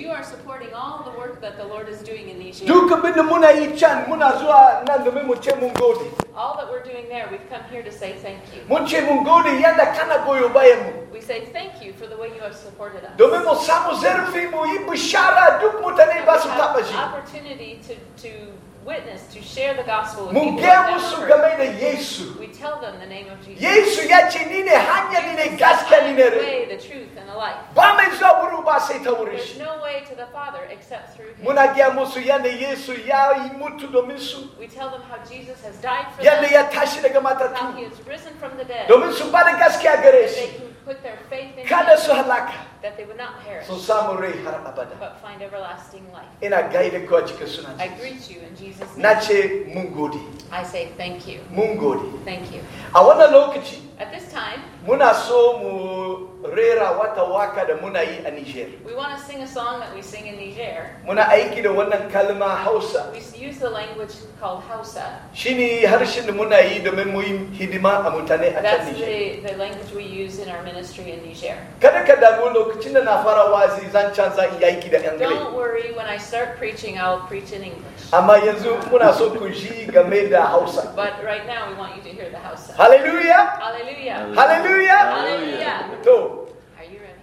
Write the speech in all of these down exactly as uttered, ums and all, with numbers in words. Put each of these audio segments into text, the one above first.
you are supporting all the work that the Lord is doing in Niger. Duka bin muna yi can muna zuwa nan domin mu ce mun gode. All that we're doing there, we've come here to say thank you. Mun ce mun gode yadda kana goyo bayan mu. We say thank you for the way you have supported us. Domin mu samu zarafi mu yi bishara duk mutane ba su taba shi. Opportunity to to witness, to share the gospel with Mun people. gaya musu game da Yesu. We tell them the name of Jesus. Yesu ya ce ni ne hanya ni ne gaskiya ni ne the rai. way, the truth, and the life. Ba mai zuwa wuri ba sai ta wurin There's shi. no way to the Father except through Him. Muna gaya musu yadda Yesu ya yi mutu domin su. We tell them how Jesus has died for Yadda them, ya tashi daga how matattu. He has risen from the dead, Domin su ba da gaskiya gare that they shi. can put their faith in Kada Him, su halaka. that they would not perish, Sun samu rai har abada. but find everlasting life. Ina gaida ku a cikin sunan I Yesu. greet you in Jesus' Na name. ce mun gode. I say thank you. Mun gode. Thank you. A wannan lokaci At this time, muna so mu rera wata waka da muna yi a Niger. we want to sing a song that we sing in Niger. Muna aiki da wannan kalma Hausa. We use the language called Hausa. Shine harshen da muna yi domin mu yi hidima a mutane a can That's Niger. the, the language we use in our ministry in Niger. Kada ka damu lokacin da na fara wazi zan canza in yi aiki da Don't English. worry, when I start preaching, I'll preach in English. Amma yanzu muna so ku ji game da Hausa. But right now, we want you to hear the Hausa. Hallelujah! Hallelujah. Hallelujah! Hallelujah. To. Are you ready?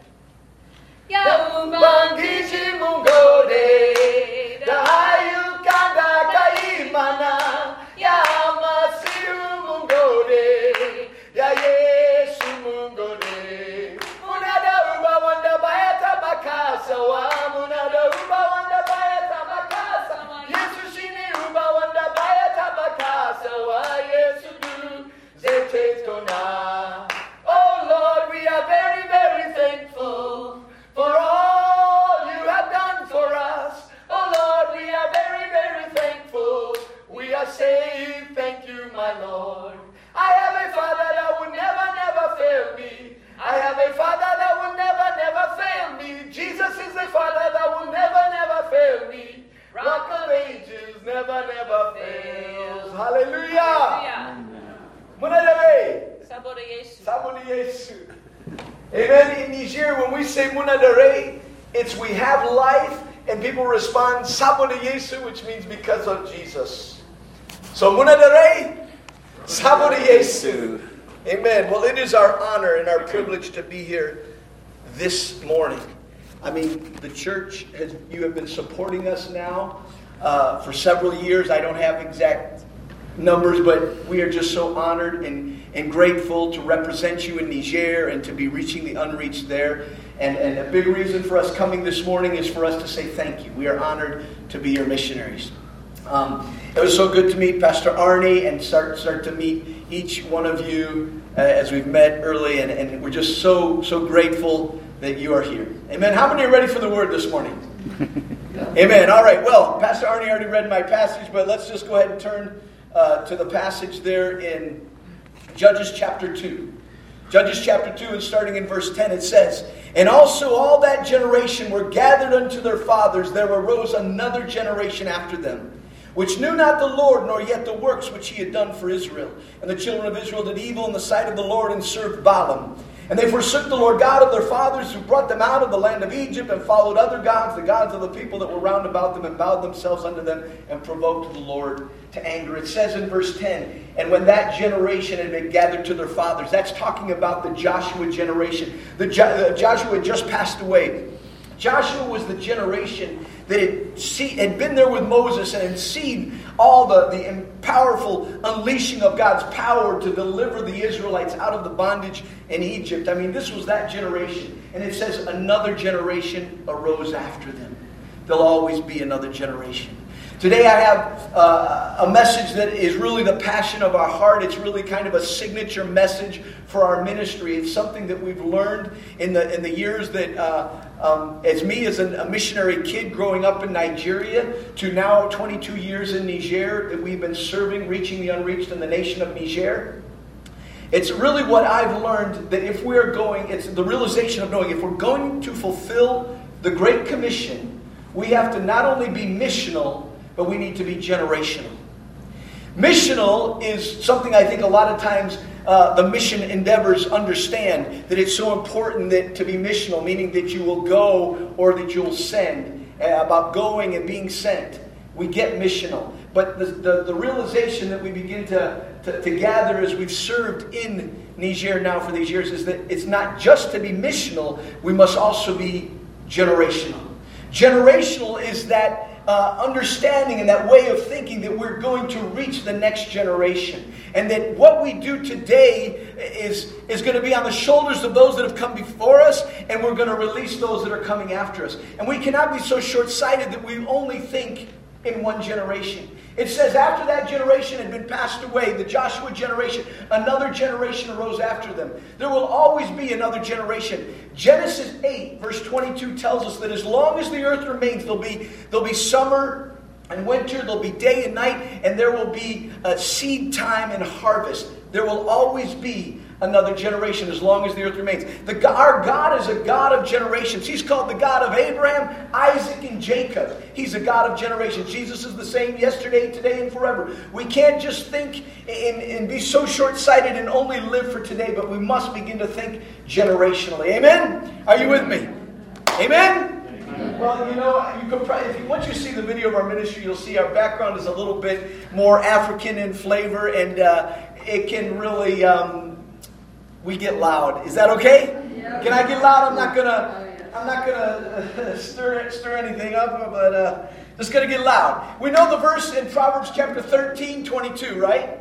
Ya Ubangiji mun gode da ayyuka da ka yi mana. Ya Masihu mun gode, ya Yesu mun gode. Muna da uba wanda baya taba kasawa, muna da uba wanda baya taba kasawa. Yesu shine uba wanda baya taba kasawa. Yesu du zai ceto na. Oh Lord, we are very, very thankful for all you have done for us. Oh Lord, we are very, very thankful. We are saying thank you, my Lord. I have a Father that will never, never fail me. I have a Father that will never, never fail me. Jesus is a Father that will never, never fail me. Rock of Ages never, never fails. Hallelujah. Munadare. Saboda Yesu. Saboda Yesu. Amen. In Niger, when we say Munadare, it's we have life, and people respond Saboda Yesu, which means because of Jesus. So Munadare, Saboda Yesu. Amen. Well, it is our honor and our privilege to be here this morning. I mean, the church has, you have been supporting us now uh, for several years. I don't have exact numbers, but we are just so honored and, and grateful to represent you in Niger and to be reaching the unreached there. And, and a big reason for us coming this morning is for us to say thank you. We are honored to be your missionaries. Um, it was so good to meet Pastor Arnie and start start to meet each one of you uh, as we've met early, and, and we're just so so grateful that you are here. Amen. How many are ready for the word this morning? Amen. All right. Well, Pastor Arnie already read my passage, but let's just go ahead and turn uh, to the passage there in Judges chapter two. Judges chapter two, and starting in verse ten, it says, "And also all that generation were gathered unto their fathers. There arose another generation after them, which knew not the Lord, nor yet the works which he had done for Israel. And the children of Israel did evil in the sight of the Lord, and served Balaam. And they forsook the Lord God of their fathers, who brought them out of the land of Egypt, and followed other gods, the gods of the people that were round about them, and bowed themselves unto them, and provoked the Lord to anger." It says in verse ten, "And when that generation had been gathered to their fathers," that's talking about the Joshua generation. The jo- uh, Joshua had just passed away. Joshua was the generation that had, see, had been there with Moses and had seen all the, the powerful unleashing of God's power to deliver the Israelites out of the bondage in Egypt. I mean, this was that generation. And it says another generation arose after them. There'll always be another generation. Today I have uh, a message that is really the passion of our heart. It's really kind of a signature message for our ministry. It's something that we've learned in the in the years that, uh, um, as me as a, a missionary kid growing up in Nigeria to now twenty-two years in Niger, that we've been serving, reaching the unreached in the nation of Niger. It's really what I've learned, that if we're going, it's the realization of knowing if we're going to fulfill the Great Commission, we have to not only be missional, but we need to be generational. Missional is something I think a lot of times uh, the mission endeavors understand that it's so important that to be missional, meaning that you will go or that you'll send, uh, about going and being sent. We get missional. But the, the, the realization that we begin to, to, to gather as we've served in Niger now for these years is that it's not just to be missional, we must also be generational. Generational is that uh, understanding and that way of thinking that we're going to reach the next generation. And that what we do today is, is going to be on the shoulders of those that have come before us, and we're going to release those that are coming after us. And we cannot be so short-sighted that we only think in one generation. It says after that generation had been passed away, the Joshua generation, another generation arose after them. There will always be another generation. Genesis eight verse twenty-two tells us that as long as the earth remains, there'll be, there'll be summer and winter, there'll be day and night, and there will be a seed time and harvest. There will always be another generation as long as the earth remains. The, our God is a God of generations. He's called the God of Abraham, Isaac, and Jacob. He's a God of generations. Jesus is the same yesterday, today, and forever. We can't just think and, and be so short-sighted and only live for today, but we must begin to think generationally. Amen? Are you with me? Amen? Well, you know, you could probably, if you, once you see the video of our ministry, you'll see our background is a little bit more African in flavor, and uh, it can really... Um, We get loud. Is that okay? Yeah. Can I get loud? I'm not gonna. Oh, yeah. I'm not gonna uh, stir stir anything up, but uh, just gonna get loud. We know the verse in Proverbs chapter thirteen, twenty-two, right?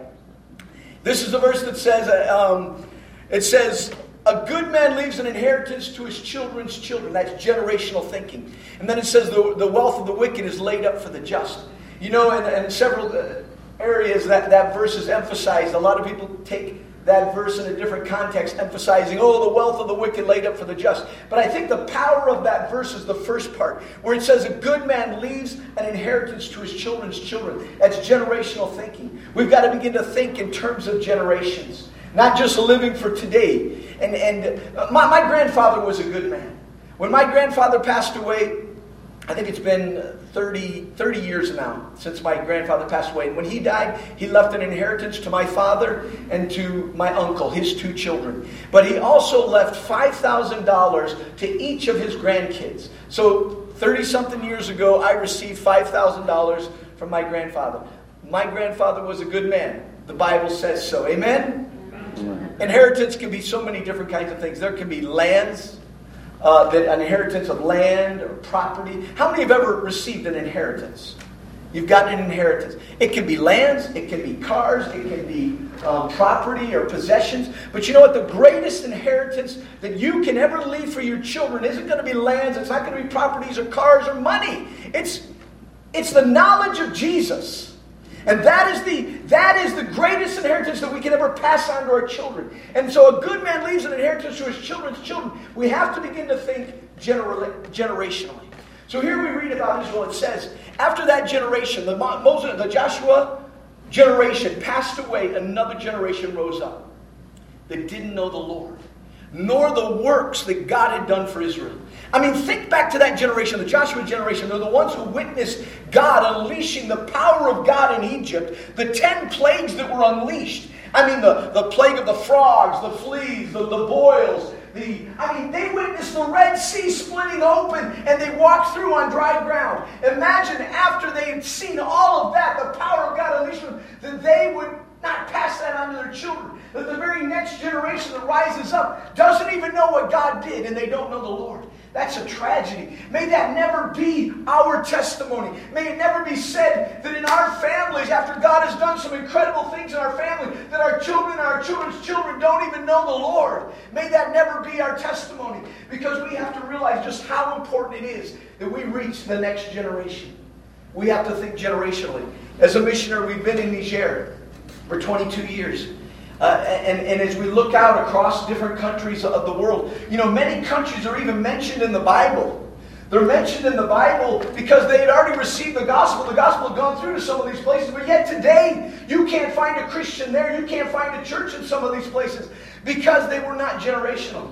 This is the verse that says, uh, um, it says, "A good man leaves an inheritance to his children's children." That's generational thinking. And then it says, "The the wealth of the wicked is laid up for the just." You know, in, in several uh, areas that that verse is emphasized. A lot of people take that verse in a different context, emphasizing, oh, the wealth of the wicked laid up for the just. But I think the power of that verse is the first part, where it says a good man leaves an inheritance to his children's children. That's generational thinking. We've got to begin to think in terms of generations, not just living for today. And, and my, my grandfather was a good man. When my grandfather passed away, I think it's been thirty, thirty years now since my grandfather passed away. And when he died, he left an inheritance to my father and to my uncle, his two children. But he also left five thousand dollars to each of his grandkids. So thirty-something years ago, I received five thousand dollars from my grandfather. My grandfather was a good man. The Bible says so. Amen? Amen. Inheritance can be so many different kinds of things. There can be lands. Uh, that an inheritance of land or property. How many have ever received an inheritance? You've gotten an inheritance. It can be lands, it can be cars, it can be um, property or possessions. But you know what? The greatest inheritance that you can ever leave for your children isn't going to be lands, it's not going to be properties or cars or money. It's, it's the knowledge of Jesus. And that is the that is the greatest inheritance that we can ever pass on to our children. And so a good man leaves an inheritance to his children's children. We have to begin to think genera- generationally. So here we read about Israel. It says, after that generation, the Moses, the Joshua generation passed away, another generation rose up that didn't know the Lord, nor the works that God had done for Israel. I mean, think back to that generation, the Joshua generation. They're the ones who witnessed God unleashing the power of God in Egypt, the ten plagues that were unleashed. I mean, the, the plague of the frogs, the fleas, the, the boils. The, I mean, they witnessed the Red Sea splitting open and they walked through on dry ground. Imagine after they had seen all of that, the power of God unleashed, that they would not pass that on to their children. That the very next generation that rises up doesn't even know what God did and they don't know the Lord. That's a tragedy. May that never be our testimony. May it never be said that in our families, after God has done some incredible things in our family, that our children and our children's children don't even know the Lord. May that never be our testimony, because we have to realize just how important it is that we reach the next generation. We have to think generationally. As a missionary, we've been in Niger for twenty-two years. Uh, and, and as we look out across different countries of the world, you know, many countries are even mentioned in the Bible. They're mentioned in the Bible because they had already received the gospel. The gospel had gone through to some of these places. But yet today, you can't find a Christian there. You can't find a church in some of these places because they were not generational.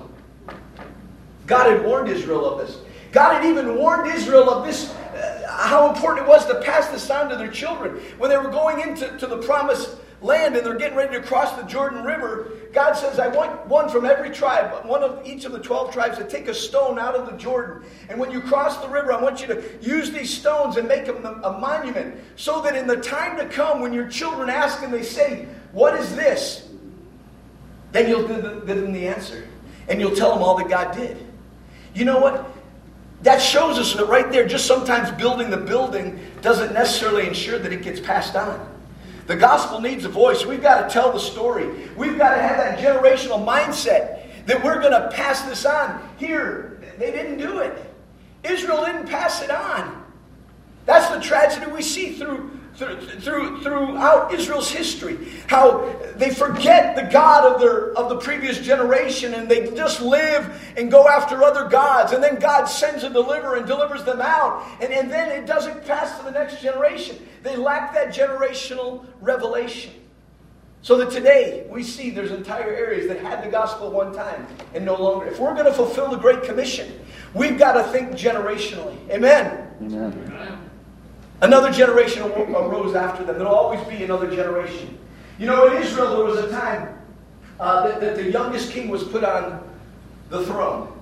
God had warned Israel of this. God had even warned Israel of this, uh, how important it was to pass this on to their children. When they were going into to the promised land and they're getting ready to cross the Jordan River, God says, I want one from every tribe, one of each of the twelve tribes, to take a stone out of the Jordan. And when you cross the river, I want you to use these stones and make them a monument, so that in the time to come, when your children ask and they say, what is this? Then you'll give them the answer. And you'll tell them all that God did. You know what? That shows us that right there, just sometimes building the building doesn't necessarily ensure that it gets passed on. The gospel needs a voice. We've got to tell the story. We've got to have that generational mindset that we're going to pass this on. Here, they didn't do it. Israel didn't pass it on. That's the tragedy we see through, through, through, throughout Israel's history. How they forget the God of, their, of the previous generation, and they just live and go after other gods. And then God sends a deliverer and delivers them out. And, and then it doesn't pass to the next generation. They lack that generational revelation. So that today we see there's entire areas that had the gospel one time and no longer. If we're going to fulfill the Great Commission, we've got to think generationally. Amen. Amen. Another generation arose after them. There'll always be another generation. You know, in Israel there was a time uh, that, that the youngest king was put on the throne.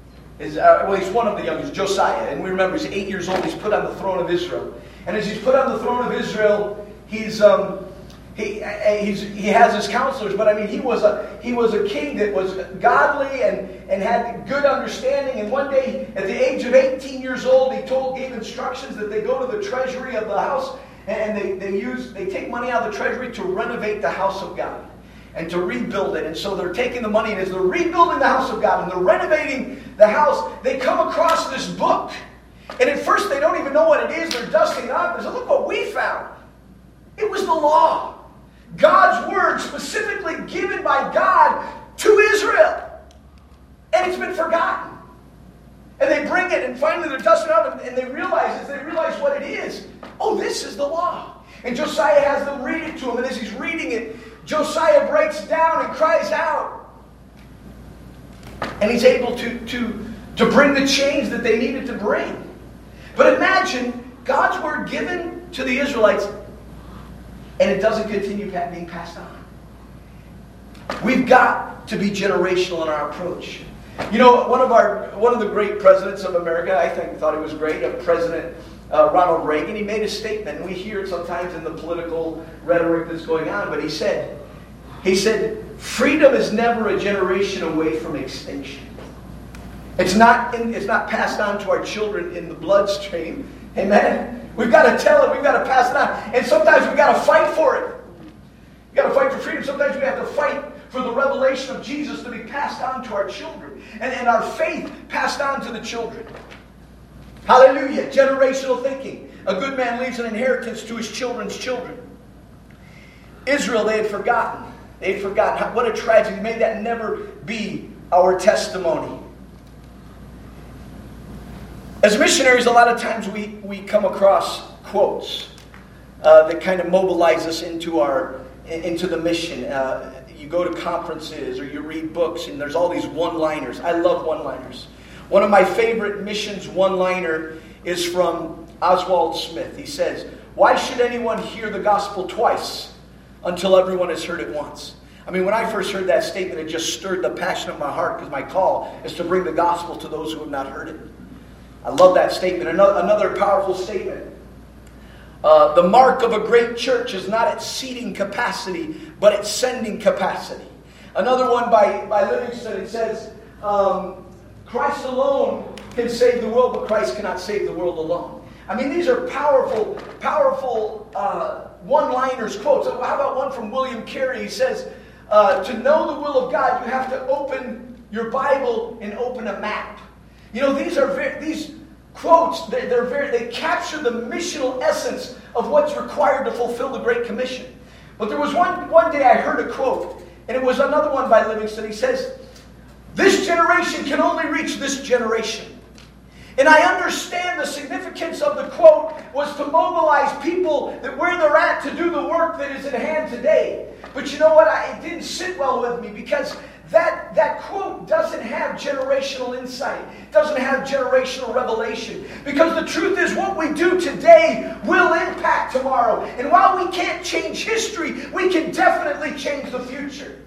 Is, uh, well, he's one of the youngest, Josiah. And we remember he's eight years old. He's put on the throne of Israel. And as he's put on the throne of Israel, he's um, he he's, he has his counselors. But I mean, he was a he was a king that was godly and, and had good understanding. And one day, at the age of eighteen years old, he told gave instructions that they go to the treasury of the house and they they use they take money out of the treasury to renovate the house of God and to rebuild it. And so they're taking the money, and as they're rebuilding the house of God and they're renovating the house, they come across this book. And at first they don't even know what it is. They're dusting it up. They say, look what we found. It was the law. God's word specifically given by God to Israel. And it's been forgotten. And they bring it, and finally they're dusting it up, and they realize as they realize what it is, oh, this is the law. And Josiah has them read it to him. And as he's reading it, Josiah breaks down and cries out. And he's able to, to, to bring the change that they needed to bring. But imagine God's word given to the Israelites, and it doesn't continue being passed on. We've got to be generational in our approach. You know, one of our one of the great presidents of America, I think, thought he was great, uh, President uh, Ronald Reagan. He made a statement, and we hear it sometimes in the political rhetoric that's going on. But he said, he said, freedom is never a generation away from extinction. It's not in, it's not passed on to our children in the bloodstream. Amen? We've got to tell it. We've got to pass it on. And sometimes we've got to fight for it. We've got to fight for freedom. Sometimes we have to fight for the revelation of Jesus to be passed on to our children. And, and our faith passed on to the children. Hallelujah. Generational thinking. A good man leaves an inheritance to his children's children. Israel, they had forgotten. They had forgotten. What a tragedy. May that never be our testimony. As missionaries, a lot of times we, we come across quotes uh, that kind of mobilize us into our into the mission. Uh, you go to conferences or you read books, and there's all these one-liners. I love one-liners. One of my favorite missions one-liner is from Oswald Smith. He says, "Why should anyone hear the gospel twice until everyone has heard it once?" I mean, when I first heard that statement, it just stirred the passion of my heart, because my call is to bring the gospel to those who have not heard it. I love that statement. Another, another powerful statement. Uh, the mark of a great church is not its seating capacity, but its sending capacity. Another one by, by Livingston, it says, um, Christ alone can save the world, but Christ cannot save the world alone. I mean, these are powerful, powerful uh, one-liners, quotes. How about one from William Carey? He says, uh, to know the will of God, you have to open your Bible and open a map. You know, these are very, these quotes, they're, they're very, they capture the missional essence of what's required to fulfill the Great Commission. But there was one, one day I heard a quote, and it was another one by Livingston. He says, this generation can only reach this generation. And I understand the significance of the quote was to mobilize people that where they're at to do the work that is at hand today. But you know what? I, it didn't sit well with me, because that, that quote doesn't have generational insight, doesn't have generational revelation. Because the truth is, what we do today will impact tomorrow. And while we can't change history, we can definitely change the future.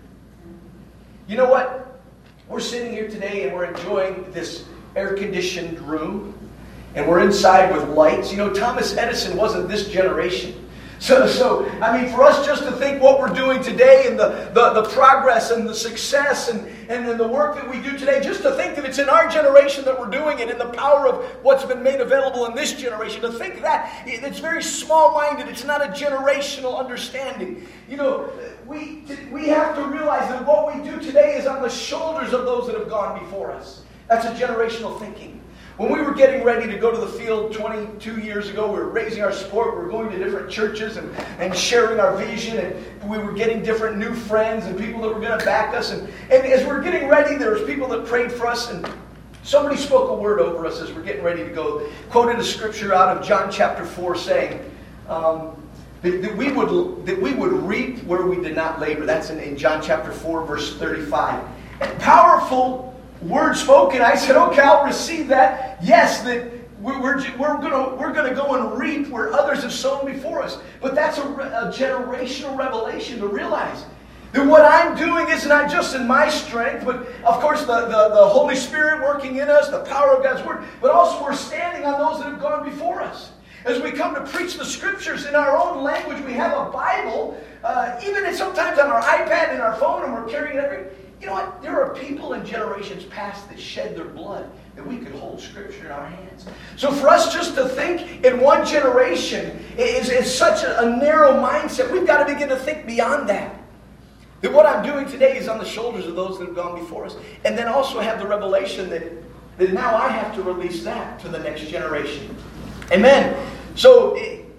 You know what? We're sitting here today and we're enjoying this air-conditioned room. And we're inside with lights. You know, Thomas Edison wasn't this generation. So, so I mean, for us just to think what we're doing today and the, the, the progress and the success and, and, and the work that we do today, just to think that it's in our generation that we're doing it, and the power of what's been made available in this generation, to think that, it's very small-minded. It's not a generational understanding. You know, we, we have to realize that what we do today is on the shoulders of those that have gone before us. That's a generational thinking. When we were getting ready to go to the field twenty-two years ago, we were raising our support, we were going to different churches and, and sharing our vision, and we were getting different new friends and people that were going to back us. And, and as we were getting ready, there was people that prayed for us, and somebody spoke a word over us as we're getting ready to go, quoted a scripture out of John chapter four saying, um, that, that, we would, that we would reap where we did not labor. That's in, in John chapter four, verse thirty-five. And powerful word spoken. I said, okay, I'll receive that. Yes, that we're, we're, we're going we're gonna go and reap where others have sown before us. But that's a, a generational revelation to realize that what I'm doing is not just in my strength, but of course the, the, the Holy Spirit working in us, the power of God's Word, but also we're standing on those that have gone before us. As we come to preach the Scriptures in our own language, we have a Bible, uh, even sometimes on our iPad and our phone, and we're carrying it every. You know what? There are people in generations past that shed their blood that we could hold Scripture in our hands. So for us just to think in one generation is, is such a, a narrow mindset. We've got to begin to think beyond that. That what I'm doing today is on the shoulders of those that have gone before us. And then also have the revelation that, that now I have to release that to the next generation. Amen. So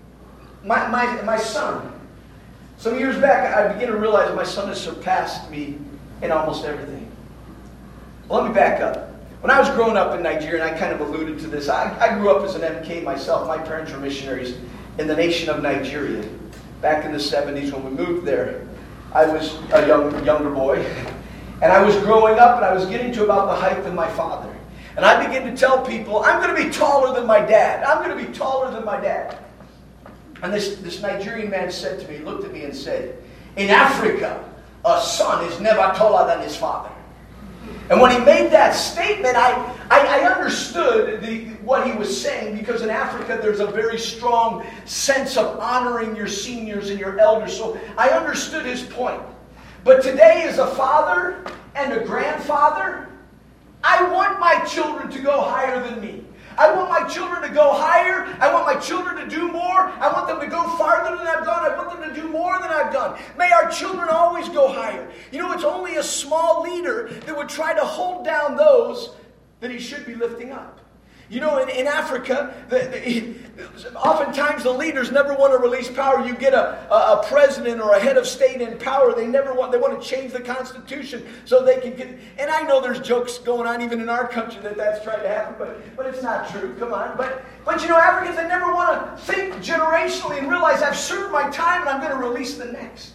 my, my, my son, some years back, I began to realize that my son has surpassed me in almost everything. Well, let me back up. When I was growing up in Nigeria, and I kind of alluded to this, I, I grew up as an M K myself. My parents were missionaries in the nation of Nigeria. Back in the seventies when we moved there, I was a young younger boy. And I was growing up and I was getting to about the height of my father. And I began to tell people, I'm going to be taller than my dad. I'm going to be taller than my dad. And this, this Nigerian man said to me, looked at me and said, in Africa, a son is never taller than his father. And when he made that statement, I, I, I understood the, what he was saying, because in Africa there's a very strong sense of honoring your seniors and your elders. So I understood his point. But today, as a father and a grandfather, I want my children to go higher than me. I want my children to go higher. I want my children to do more. I want them to go farther than I've gone. I want them to do more than I've done. May our children always go higher. You know, it's only a small leader that would try to hold down those that he should be lifting up. You know, in, in Africa, the, the, oftentimes the leaders never want to release power. You get a, a, a president or a head of state in power. They never want, they want to change the Constitution so they can get, and I know there's jokes going on even in our country that that's trying to happen, but, but it's not true. Come on. But, but you know, Africans, they never want to think generationally and realize I've served my time and I'm going to release the next.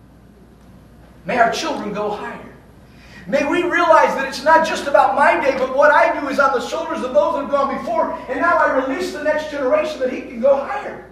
May our children go higher. May we realize that it's not just about my day, but what I do is on the shoulders of those that have gone before. And now I release the next generation that he can go higher.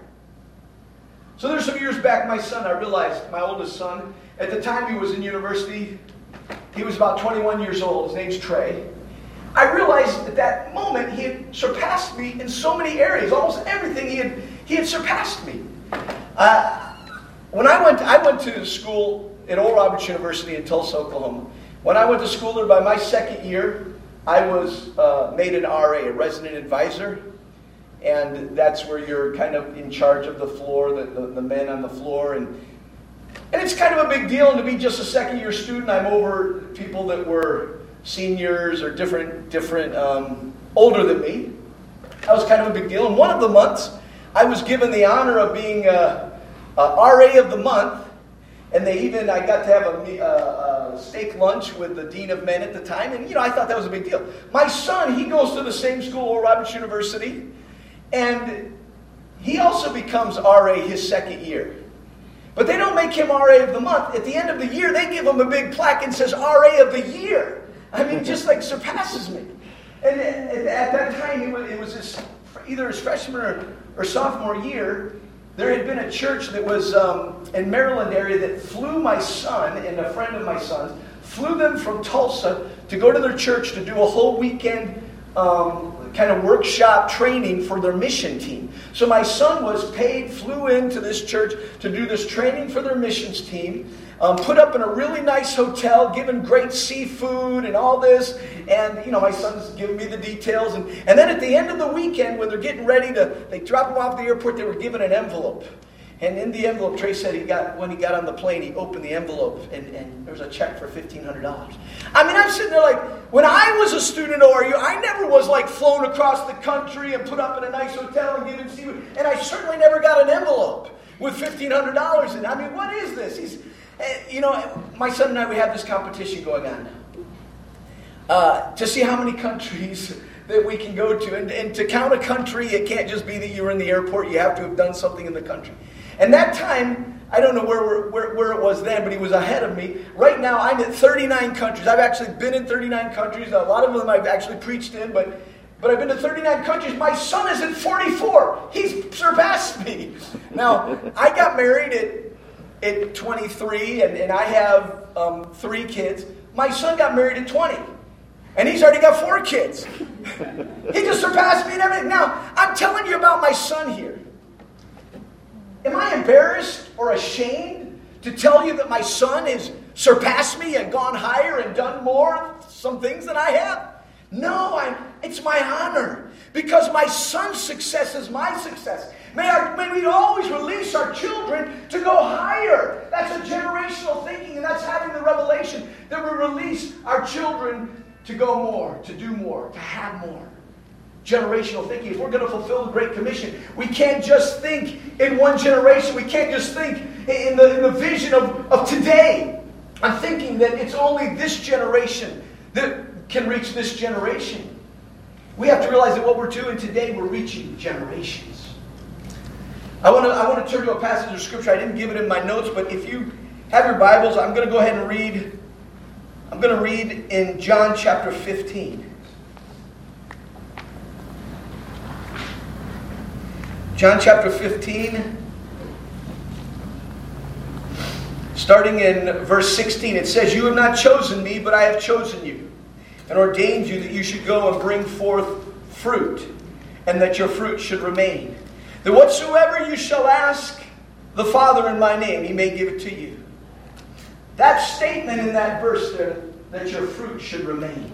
So there's some years back, my son, I realized, my oldest son, at the time he was in university, he was about twenty-one years old. His name's Trey. I realized at that moment he had surpassed me in so many areas. Almost everything he had, he had surpassed me. Uh, when I went, I went to school at Oral Roberts University in Tulsa, Oklahoma. When I went to school there, by my second year, I was uh, made an R A, a resident advisor. And that's where you're kind of in charge of the floor, the, the, the men on the floor. And, and it's kind of a big deal. And to be just a second year student, I'm over people that were seniors or different, different um, older than me. That was kind of a big deal. And one of the months, I was given the honor of being a, a R A of the month. And they even, I got to have a, a, a steak lunch with the dean of men at the time. And, you know, I thought that was a big deal. My son, he goes to the same school, Oral Roberts University. And he also becomes R A his second year. But they don't make him R A of the month. At the end of the year, they give him a big plaque and says R A of the year. I mean, just like surpasses me. And at that time, it was, it was his, either his freshman or, or sophomore year, there had been a church that was um, in Maryland area that flew my son and a friend of my son's, flew them from Tulsa to go to their church to do a whole weekend um, kind of workshop training for their mission team. So my son was paid, flew into this church to do this training for their missions team, um, put up in a really nice hotel, given great seafood and all this. And, you know, my son's giving me the details. And, and then at the end of the weekend, when they're getting ready to, they drop him off at the airport, they were given an envelope. And in the envelope, Trey said he got when he got on the plane, he opened the envelope, and, and there was a check for fifteen hundred dollars. I mean, I'm sitting there like, when I was a student at O R U, I never was like flown across the country and put up in a nice hotel and given seafood. And I certainly never got an envelope with fifteen hundred dollars in it. I mean, what is this? He's, you know, my son and I, we have this competition going on now. Uh, to see how many countries that we can go to. And, and to count a country, it can't just be that you're in the airport. You have to have done something in the country. And that time, I don't know where, where, where it was then, but he was ahead of me. Right now, I'm at thirty-nine countries. I've actually been in thirty-nine countries. A lot of them I've actually preached in, but, but I've been to thirty-nine countries. My son is at forty-four. He's surpassed me. Now, I got married at, at twenty-three, and, and I have um, three kids. My son got married at twenty. And he's already got four kids. He just surpassed me and everything. Now, I'm telling you about my son here. Am I embarrassed or ashamed to tell you that my son has surpassed me and gone higher and done more, some things than I have? No, I'm, it's my honor. Because my son's success is my success. May, our, may we always release our children to go higher. That's a generational thinking, and that's having the revelation that we release our children to go more, to do more, to have more. Generational thinking. If we're going to fulfill the Great Commission, we can't just think in one generation. We can't just think in the, in the vision of, of today. I'm thinking that it's only this generation that can reach this generation. We have to realize that what we're doing today, we're reaching generations. I want to I want to turn to a passage of Scripture. I didn't give it in my notes, but if you have your Bibles, I'm going to go ahead and read. I'm going to read in John chapter fifteen. John chapter fifteen, starting in verse sixteen, it says, "You have not chosen me, but I have chosen you, and ordained you that you should go and bring forth fruit, and that your fruit should remain. That whatsoever you shall ask the Father in my name, He may give it to you." That statement in that verse there, that your fruit should remain.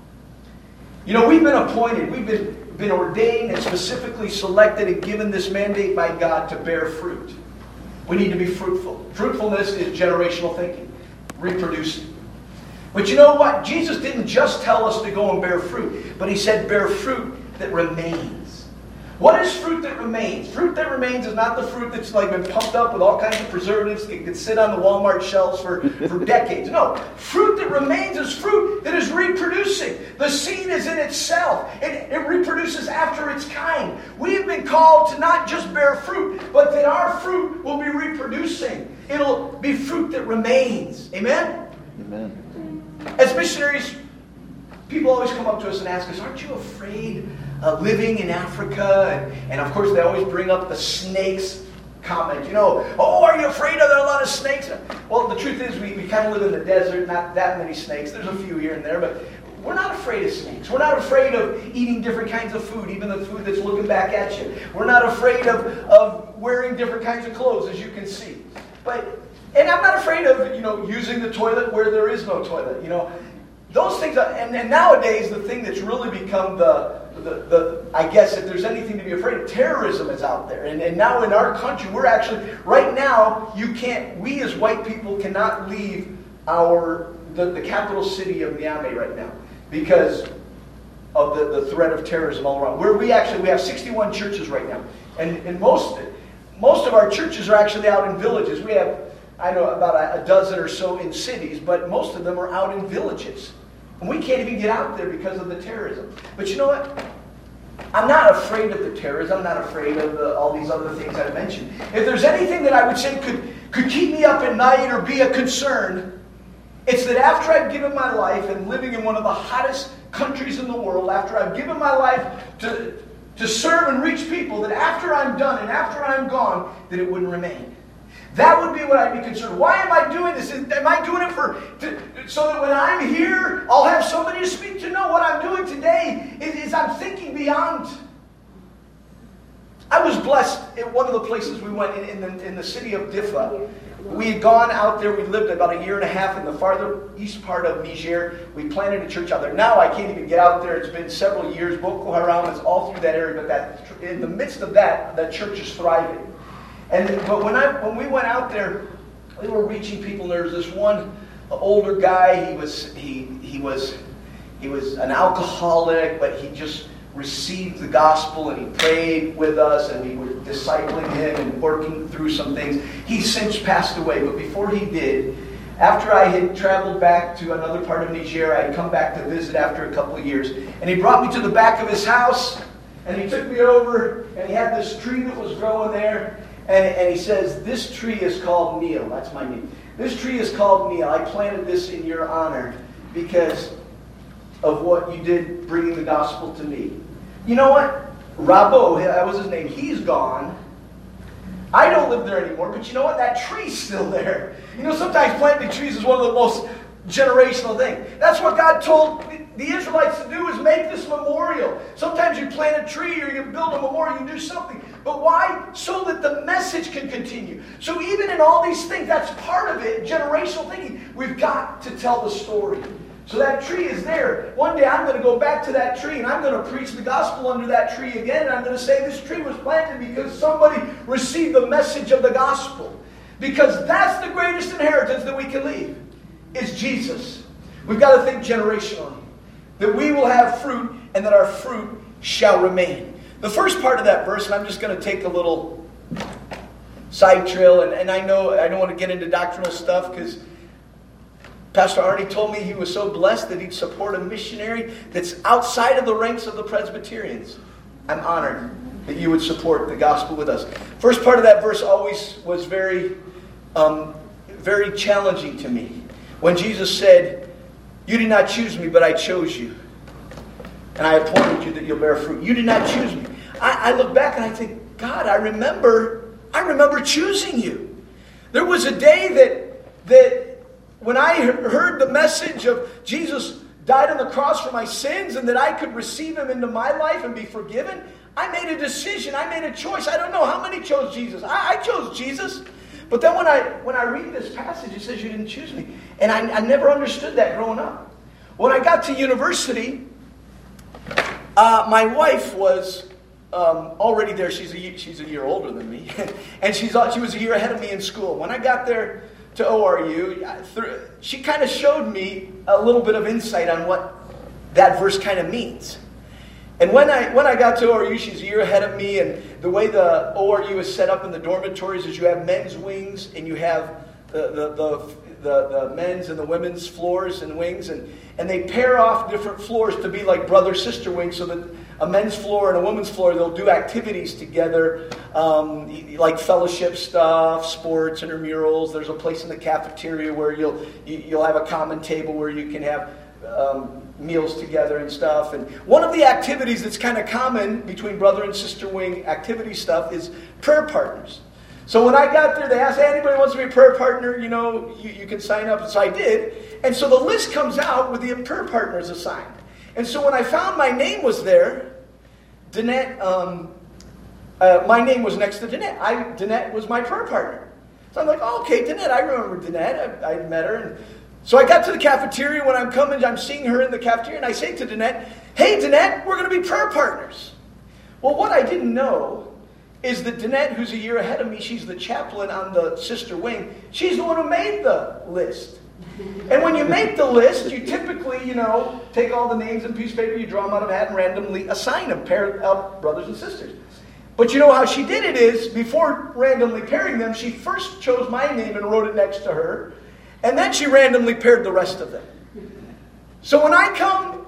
You know, we've been appointed, we've been been ordained and specifically selected and given this mandate by God to bear fruit. We need to be fruitful. Fruitfulness is generational thinking, reproducing. But you know what? Jesus didn't just tell us to go and bear fruit, but He said bear fruit that remains. What is fruit that remains? Fruit that remains is not the fruit that's like been pumped up with all kinds of preservatives, it can sit on the Walmart shelves for, for decades. No, fruit that remains is fruit that is reproducing. The seed is in itself. It, it reproduces after its kind. We have been called to not just bear fruit, but that our fruit will be reproducing. It'll be fruit that remains. Amen? Amen. As missionaries, people always come up to us and ask us, "Aren't you afraid Uh, living in Africa?" And, and of course they always bring up the snakes comment. You know, "Oh, are you afraid? Are there a lot of snakes?" Well, the truth is we, we kind of live in the desert, not that many snakes. There's a few here and there, but we're not afraid of snakes. We're not afraid of eating different kinds of food, even the food that's looking back at you. We're not afraid of, of wearing different kinds of clothes, as you can see. But, and I'm not afraid of, you know, using the toilet where there is no toilet. You know, those things are, and, and nowadays the thing that's really become the The, the, I guess if there's anything to be afraid of, terrorism is out there. And, and now in our country, we're actually, right now, you can't, we as white people cannot leave our, the, the capital city of Niamey right now because of the, the threat of terrorism all around. Where we actually, we have sixty-one churches right now. And, and most, most of our churches are actually out in villages. We have, I know, about a, a dozen or so in cities, but most of them are out in villages. And we can't even get out there because of the terrorism. But you know what? I'm not afraid of the terrorists. I'm not afraid of the, all these other things I've mentioned. If there's anything that I would say could, could keep me up at night or be a concern, it's that after I've given my life and living in one of the hottest countries in the world, after I've given my life to, to serve and reach people, that after I'm done and after I'm gone, that it wouldn't remain. That would be what I'd be concerned. Why am I doing this? Am I doing it for to, so that when I'm here, I'll have somebody to speak to? No, what I'm doing today is, is I'm thinking beyond. I was blessed at one of the places we went in, in, the, in the city of Diffa. We had gone out there. We lived about a year and a half in the farther east part of Niger. We planted a church out there. Now I can't even get out there. It's been several years. Boko Haram is all through that area. But that, in the midst of that, that church is thriving. And but when I when we went out there, we were reaching people. There was this one older guy. He was he he was he was an alcoholic, but he just received the gospel and he prayed with us, and we were discipling him and working through some things. He's since passed away, but before he did, after I had traveled back to another part of Niger, I had come back to visit after a couple of years, and he brought me to the back of his house, and he took me over, and he had this tree that was growing there. And, and he says, this tree is called Neil. That's my name. This tree is called Neil. I planted this in your honor because of what you did bringing the gospel to me. You know what? Rabo, that was his name. He's gone. I don't live there anymore. But you know what? That tree's still there. You know, sometimes planting trees is one of the most generational things. That's what God told the Israelites to do, is make this memorial. Sometimes you plant a tree or you build a memorial, you do something. But why? So that the message can continue. So even in all these things, that's part of it, generational thinking. We've got to tell the story. So that tree is there. One day I'm going to go back to that tree and I'm going to preach the gospel under that tree again. And I'm going to say this tree was planted because somebody received the message of the gospel. Because that's the greatest inheritance that we can leave, is Jesus. We've got to think generationally. That we will have fruit and that our fruit shall remain. The first part of that verse, and I'm just going to take a little side trail, and, and I know I don't want to get into doctrinal stuff because Pastor Arnie told me he was so blessed that he'd support a missionary that's outside of the ranks of the Presbyterians. I'm honored that you would support the gospel with us. First part of that verse always was very, um, very challenging to me. When Jesus said, you did not choose me, but I chose you. And I appointed you that you'll bear fruit. You did not choose me. I, I look back and I think, God, I remember, I remember choosing you. There was a day that, that when I heard the message of Jesus died on the cross for my sins and that I could receive him into my life and be forgiven, I made a decision. I made a choice. I don't know how many chose Jesus. I, I chose Jesus. But then when I when I read this passage, it says you didn't choose me. And I, I never understood that growing up. When I got to university, uh, my wife was um, already there. She's a, she's a year older than me. And she's she was a year ahead of me in school. When I got there to O R U, she kind of showed me a little bit of insight on what that verse kind of means. And when I when I got to O R U, she's a year ahead of me, and the way the O R U is set up in the dormitories is you have men's wings and you have the the the, the, the men's and the women's floors and wings, and, and they pair off different floors to be like brother-sister wings, so that a men's floor and a women's floor, they'll do activities together, um, like fellowship stuff, sports, intramurals. There's a place in the cafeteria where you'll you'll have a common table where you can have Um, meals together and stuff. And one of the activities that's kind of common between brother and sister wing activity stuff is prayer partners. So when I got there, they asked, hey, anybody wants to be a prayer partner, you know, you, you can sign up. And so I did. And so the list comes out with the prayer partners assigned. And so when I found my name was there, Danette, um, uh, my name was next to Danette. I, Danette was my prayer partner. So I'm like, oh, okay, Danette, I remember Danette. I, I met her. And so I got to the cafeteria. When I'm coming, I'm seeing her in the cafeteria, and I say to Danette, hey, Danette, we're going to be prayer partners. Well, what I didn't know is that Danette, who's a year ahead of me, she's the chaplain on the sister wing. She's the one who made the list. And when you make the list, you typically, you know, take all the names in a piece of paper, you draw them out of a hat, and randomly assign them, pair up brothers and sisters. But you know how she did it is, before randomly pairing them, she first chose my name and wrote it next to her. And then she randomly paired the rest of them. So when I come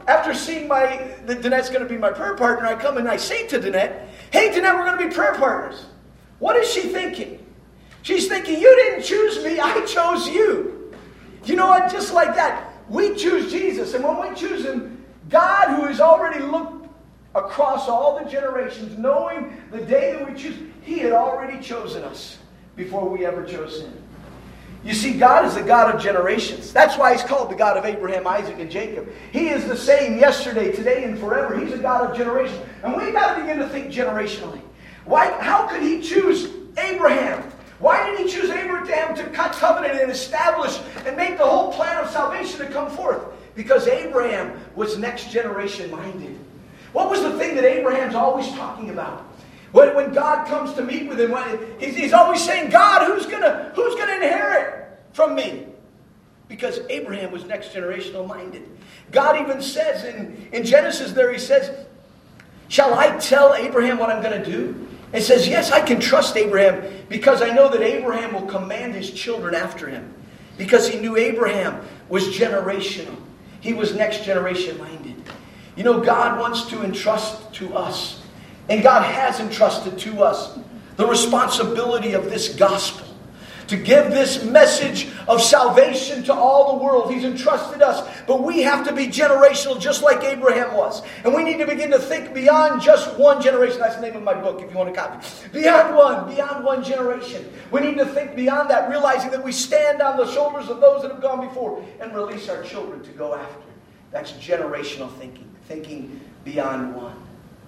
after seeing my, that Danette's going to be my prayer partner, I come and I say to Danette, hey, Danette, we're going to be prayer partners. What is she thinking? She's thinking, you didn't choose me, I chose you. You know what? Just like that, we choose Jesus. And when we choose Him, God, who has already looked across all the generations, knowing the day that we choose, He had already chosen us before we ever chose Him. You see, God is the God of generations. That's why He's called the God of Abraham, Isaac, and Jacob. He is the same yesterday, today, and forever. He's a God of generations. And we've got to begin to think generationally. Why? How could He choose Abraham? Why did He choose Abraham to cut covenant and establish and make the whole plan of salvation to come forth? Because Abraham was next generation minded. What was the thing that Abraham's always talking about? When, when God comes to meet with him, when, he's, he's always saying, God, who's gonna, who's gonna inherit from me? Because Abraham was next generational minded. God even says in, in Genesis there, He says, shall I tell Abraham what I'm going to do? It says, yes, I can trust Abraham because I know that Abraham will command his children after him. Because he knew Abraham was generational. He was next generation minded. You know, God wants to entrust to us, and God has entrusted to us the responsibility of this gospel. To give this message of salvation to all the world. He's entrusted us. But we have to be generational just like Abraham was. And we need to begin to think beyond just one generation. That's the name of my book if you want a copy. Beyond one. Beyond one generation. We need to think beyond that, realizing that we stand on the shoulders of those that have gone before and release our children to go after. That's generational thinking. Thinking beyond one.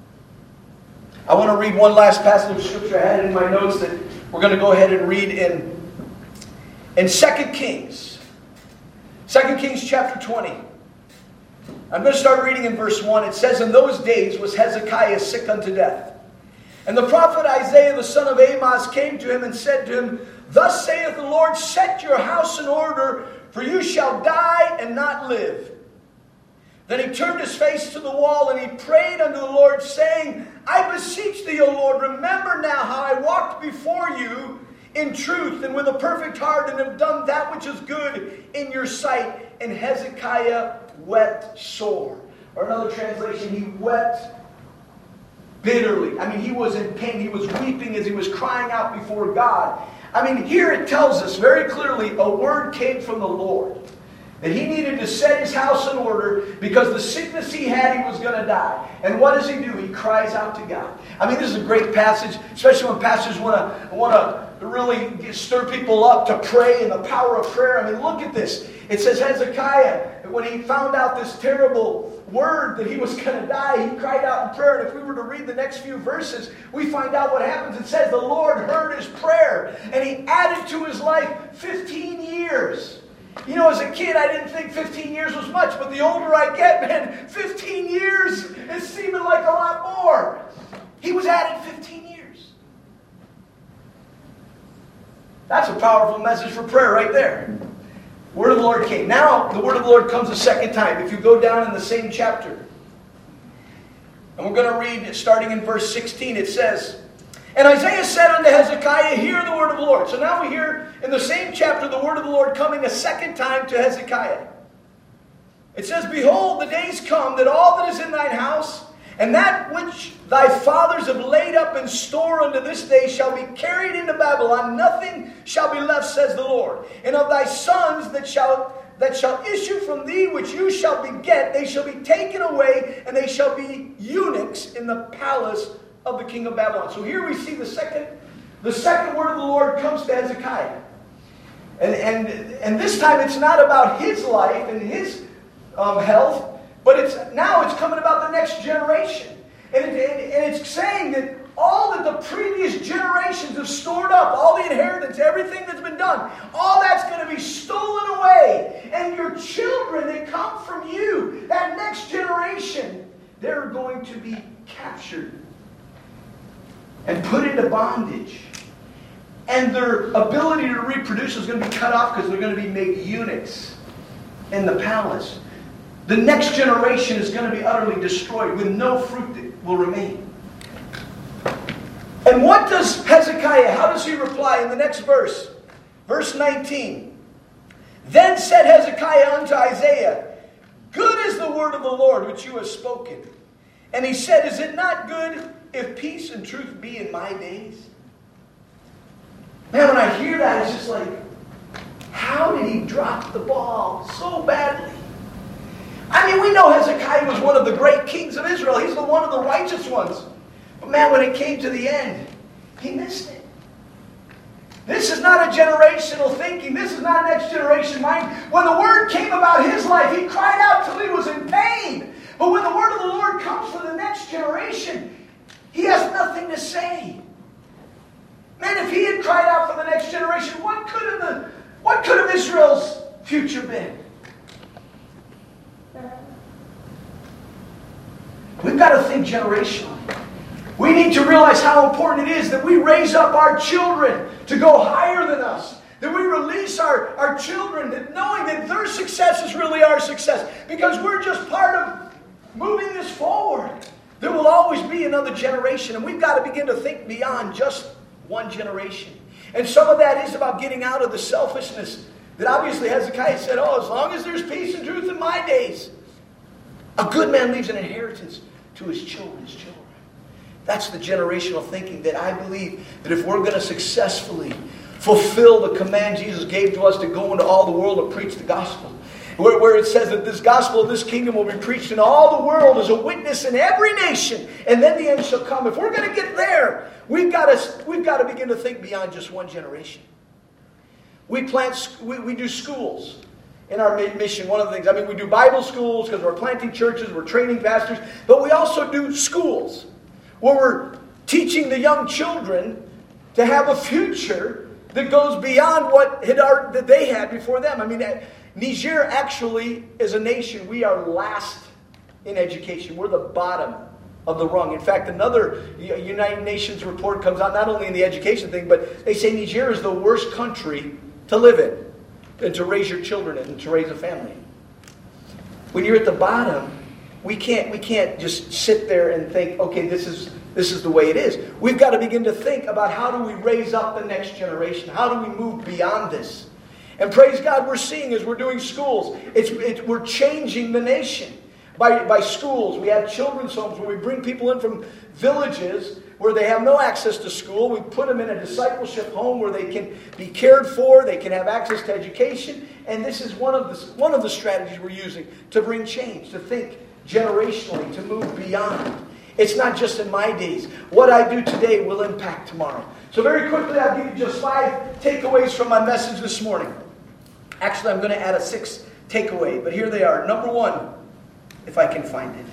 I want to read one last passage of Scripture I had in my notes that we're going to go ahead and read in In Second Kings, Second Kings chapter twenty. I'm going to start reading in verse one. It says, in those days was Hezekiah sick unto death. And the prophet Isaiah the son of Amoz came to him and said to him, thus saith the Lord, set your house in order, for you shall die and not live. Then he turned his face to the wall and he prayed unto the Lord, saying, I beseech thee, O Lord, remember now how I walked before you in truth and with a perfect heart, and have done that which is good in your sight. And Hezekiah wept sore. Or another translation, he wept bitterly. I mean, he was in pain. He was weeping as he was crying out before God. I mean, here it tells us very clearly a word came from the Lord. That he needed to set his house in order because the sickness he had, he was going to die. And what does he do? He cries out to God. I mean, this is a great passage, especially when pastors want to want to really stir people up to pray and the power of prayer. I mean, look at this. It says Hezekiah, when he found out this terrible word that he was going to die, he cried out in prayer. And if we were to read the next few verses, we find out what happens. It says the Lord heard his prayer and he added to his life fifteen years. You know, as a kid, I didn't think fifteen years was much, but the older I get, man, fifteen years is seeming like a lot more. He was added fifteen years. That's a powerful message for prayer right there. Word of the Lord came. Now, the word of the Lord comes a second time. If you go down in the same chapter, and we're going to read, starting in verse sixteen, it says, and Isaiah said unto Hezekiah, hear the word of the Lord. So now we hear in the same chapter the word of the Lord coming a second time to Hezekiah. It says, behold, the days come that all that is in thine house, and that which thy fathers have laid up in store unto this day shall be carried into Babylon. Nothing shall be left, says the Lord. And of thy sons that shall that shall issue from thee, which you shall beget, they shall be taken away, and they shall be eunuchs in the palace of the king of Babylon. So here we see the second, the second word of the Lord comes to Hezekiah. And, and, and this time it's not about his life and his um, health, but it's now it's coming about the next generation. And, it, and, and it's saying that all that the previous generations have stored up, all the inheritance, everything that's been done, all that's going to be stolen away. And your children that come from you, that next generation, they're going to be captured and put into bondage. And their ability to reproduce is going to be cut off because they're going to be made eunuchs in the palace. The next generation is going to be utterly destroyed with no fruit that will remain. And what does Hezekiah, how does he reply in the next verse? Verse nineteen. Then said Hezekiah unto Isaiah, Good is the word of the Lord which you have spoken. And he said, is it not good if peace and truth be in my days? Man, when I hear that, it's just like, how did he drop the ball so badly? I mean, we know Hezekiah was one of the great kings of Israel. He's the one of the righteous ones. But man, when it came to the end, he missed it. This is not a generational thinking. This is not next generation mind. When the word came about his life, he cried out till he was in pain. But when the word of the Lord comes for the next generation, he has nothing to say. Man, if he had cried out for the next generation, what could have the what could have Israel's future been? We've got to think generationally. We need to realize how important it is that we raise up our children to go higher than us. That we release our, our children, that knowing that their success is really our success. Because we're just part of moving this forward. There will always be another generation. And we've got to begin to think beyond just one generation. And some of that is about getting out of the selfishness that obviously Hezekiah said, oh, as long as there's peace and truth in my days. A good man leaves an inheritance to his children's children. That's the generational thinking that I believe that if we're going to successfully fulfill the command Jesus gave to us to go into all the world and preach the gospel, where, where it says that this gospel of this kingdom will be preached in all the world as a witness in every nation, and then the end shall come. If we're going to get there, we've got to, we've got to begin to think beyond just one generation. We plant, we, we do schools. In our mission, one of the things, I mean, we do Bible schools because we're planting churches, we're training pastors, but we also do schools where we're teaching the young children to have a future that goes beyond what had our, that they had before them. I mean, Niger actually, as a nation, we are last in education. We're the bottom of the rung. In fact, another United Nations report comes out, not only in the education thing, but they say Niger is the worst country to live in and to raise your children in and to raise a family. When you're at the bottom, we can't we can't just sit there and think, okay, this is this is the way it is. We've got to begin to think about how do we raise up the next generation? How do we move beyond this? And praise God, we're seeing as we're doing schools, it's, it, we're changing the nation. By, by schools, we have children's homes where we bring people in from villages where they have no access to school. We put them in a discipleship home where they can be cared for, they can have access to education. And this is one of the, one of the strategies we're using to bring change, to think generationally, to move beyond. It's not just in my days. What I do today will impact tomorrow. So very quickly, I'll give you just five takeaways from my message this morning. Actually, I'm going to add a sixth takeaway, but here they are. Number one, if I can find it.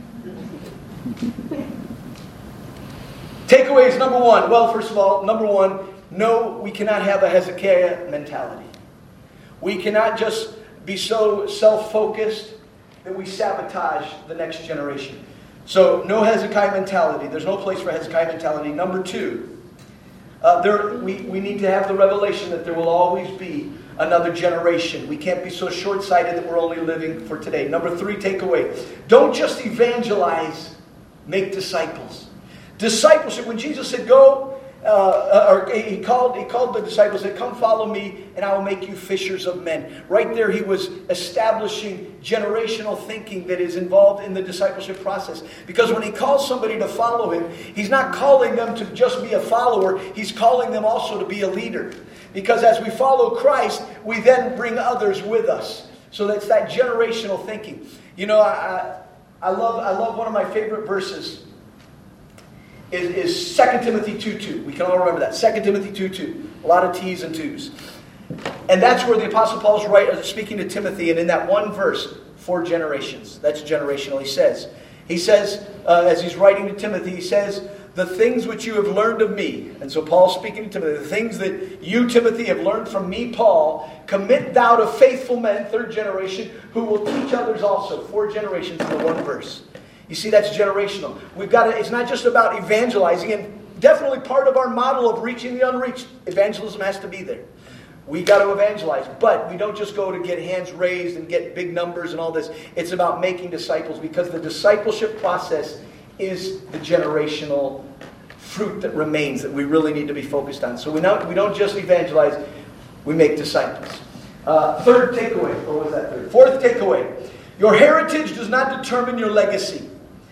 Takeaways number one. Well, first of all, number one, no, we cannot have a Hezekiah mentality. We cannot just be so self-focused that we sabotage the next generation. So, no Hezekiah mentality. There's no place for Hezekiah mentality. Number two, uh, there, we, we need to have the revelation that there will always be another generation. We can't be so short-sighted that we're only living for today. Number three, takeaway. Don't just evangelize, make disciples. Discipleship, when Jesus said, go, uh, or he called, he called the disciples, said, come follow me, and I will make you fishers of men. Right there, he was establishing generational thinking that is involved in the discipleship process. Because when he calls somebody to follow him, he's not calling them to just be a follower, he's calling them also to be a leader. Because as we follow Christ, we then bring others with us. So that's that generational thinking. You know, I, I love I love one of my favorite verses is, is Second Timothy two two. We can all remember that. Second Timothy two two. A lot of T's and twos. And that's where the Apostle Paul is right, speaking to Timothy. And in that one verse, four generations. That's generational, he says. He says, uh, as he's writing to Timothy, he says, the things which you have learned of me. And so Paul's speaking to Timothy. The things that you, Timothy, have learned from me, Paul, commit thou to faithful men, third generation, who will teach others also. Four generations in the one verse. You see, that's generational. We've got to, it's not just about evangelizing, and definitely part of our model of reaching the unreached. Evangelism has to be there. We got to evangelize, but we don't just go to get hands raised and get big numbers and all this. It's about making disciples, because the discipleship process is the generational fruit that remains that we really need to be focused on. So we don't, we don't just evangelize, we make disciples. Uh, third takeaway, or what was that third? Fourth takeaway. Your heritage does not determine your legacy.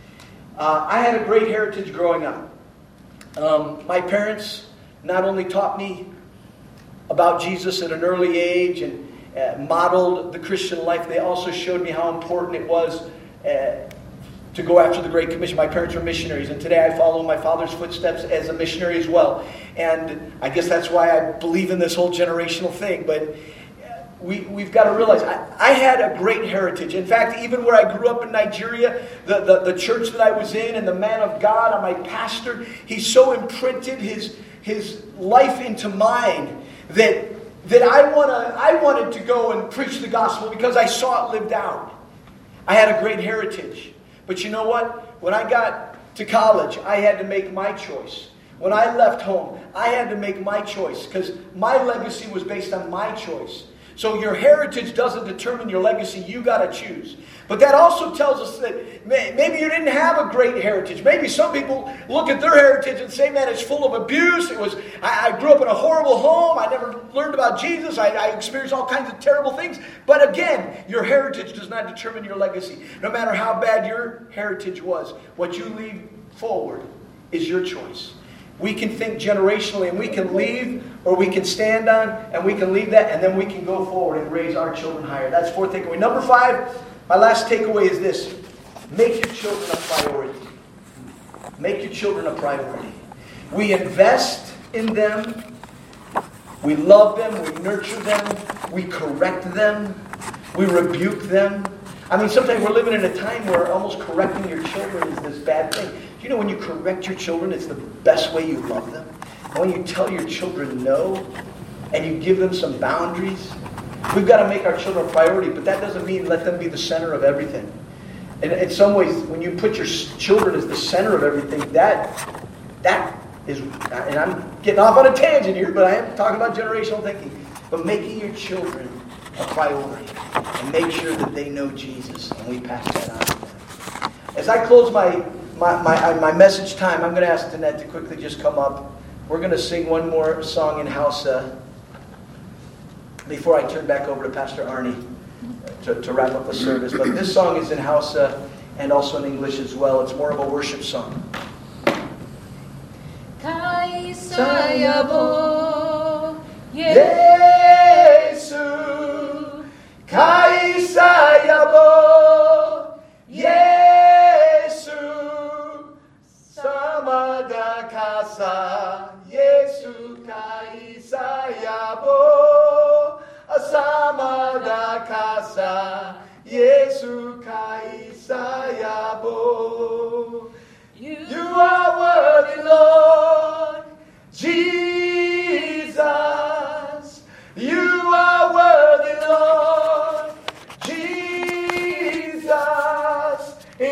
Uh, I had a great heritage growing up. Um, my parents not only taught me about Jesus at an early age and uh, modeled the Christian life, they also showed me how important it was uh, to go after the Great Commission. My parents were missionaries, and today I follow my father's footsteps as a missionary as well. And I guess that's why I believe in this whole generational thing. But we, we've got to realize, I, I had a great heritage. In fact, even where I grew up in Nigeria, the, the, the church that I was in and the man of God and my pastor, he so imprinted his, his life into mine that, that I, wanna, I wanted to go and preach the gospel because I saw it lived out. I had a great heritage. But you know what? When I got to college, I had to make my choice. When I left home, I had to make my choice because my legacy was based on my choice. So your heritage doesn't determine your legacy. You got to choose. But that also tells us that maybe you didn't have a great heritage. Maybe some people look at their heritage and say, man, it's full of abuse. It was I, I grew up in a horrible home. I never learned about Jesus. I, I experienced all kinds of terrible things. But again, your heritage does not determine your legacy. No matter how bad your heritage was, what you leave forward is your choice. We can think generationally and we can leave or we can stand on and we can leave that and then we can go forward and raise our children higher. That's fourth takeaway. Number five, my last takeaway is this. Make your children a priority. Make your children a priority. We invest in them. We love them. We nurture them. We correct them. We rebuke them. I mean, sometimes we're living in a time where almost correcting your children is this bad thing. You know, when you correct your children, it's the best way you love them. And when you tell your children no, and you give them some boundaries, we've got to make our children a priority, but that doesn't mean let them be the center of everything. And in some ways, when you put your children as the center of everything, that, that is, and I'm getting off on a tangent here, but I am talking about generational thinking, but making your children a priority and make sure that they know Jesus, and we pass that on to them. As I close my My, my, my message time, I'm going to ask Danette to quickly just come up. We're going to sing one more song in Hausa before I turn back over to Pastor Arnie to, to wrap up the service. But this song is in Hausa and also in English as well. It's more of a worship song. Kaisayabo Yesu Kaisayabo Yesu Samada Kasa Yesu Kaisayabo Samada Kasa Yesu Kaisayabo. You are worthy, Lord.